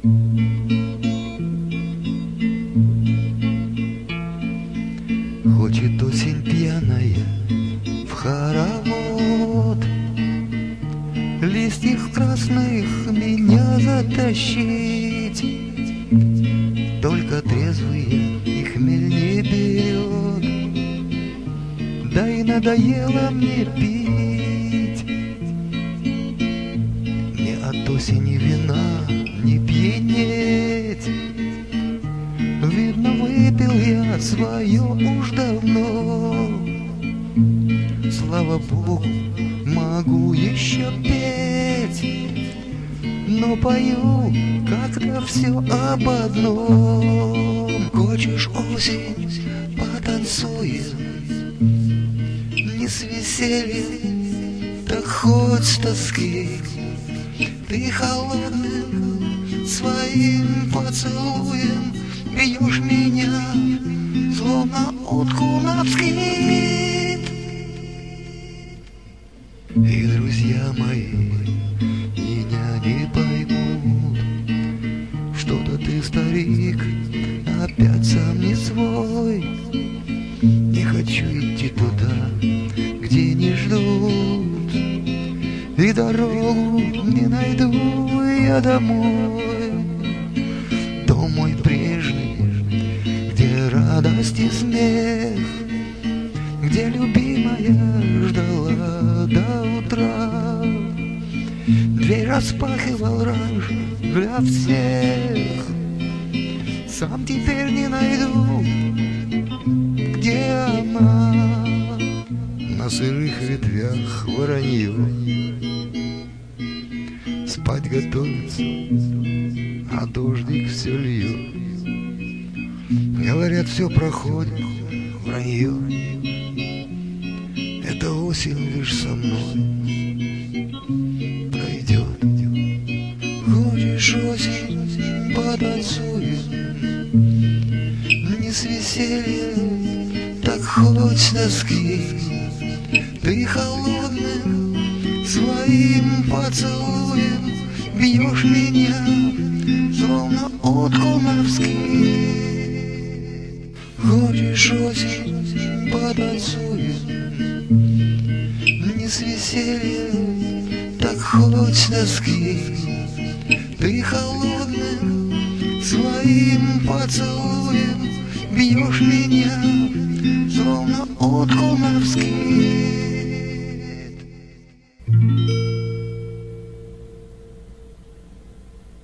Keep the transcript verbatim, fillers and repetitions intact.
Хочет осень пьяная в хоровод, листьев красных меня затащить. Только трезвые и хмель не берет, да и надоело мне пить. Мне от осени вина не пьянеть. Видно, выпил я свое уж давно. Слава Богу, могу еще петь, но пою как-то все об одном. Хочешь осень, потанцуем, не с веселья, так хоть с тоски. Ты холодным своим поцелуем бьешь меня, словно утку навскид. И друзья мои меня не поймут, что-то ты, старик, опять сам не свой. Не хочу идти туда, где не ждут, и дорогу не найду я домой. Дом мой прежний, где радость и смех, где любимая ждала до утра. Дверь распахивал раньше для всех, сам теперь не найду, где она. На сырых ветвях воронье спать готовится, а дождик все льет. Говорят, все проходит, вранье. Это осень лишь со мной пройдет. Хочешь осень, потанцуем, не с веселья, так хоть с тоски. Ты холодным своим поцелуем бьешь меня, словно утку навскид. Хочешь осень, потанцуем, не с веселья, так хоть с тоски. Ты холодным своим поцелуем бьешь меня, словно утку